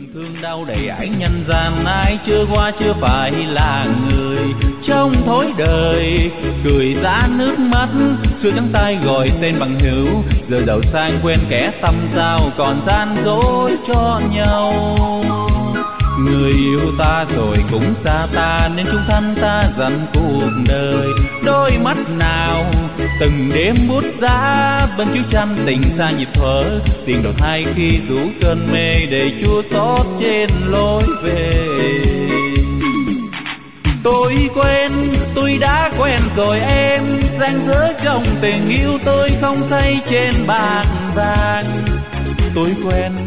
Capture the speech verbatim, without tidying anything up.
Thương đau đầy ải nhân gian, ai chưa qua chưa phải là người. Trong thối đời cười giá nước mắt, xưa trắng tay gọi tên bằng hữu, giờ giàu sang quên kẻ tâm giao, còn gian dối cho nhau. Người yêu ta rồi cũng xa ta, nên chung thân ta dần cuộc đời. Đôi mắt nào từng đêm bút giá, bên chiếu tranh tình xa nhịp thở, tiếng đầu thai khi rủ cơn mê để chua xót trên lối về. Tôi quên, tôi đã quen rồi em, rạng rỡ trong tình yêu tôi không thấy trên bàn vàng. Tôi quen,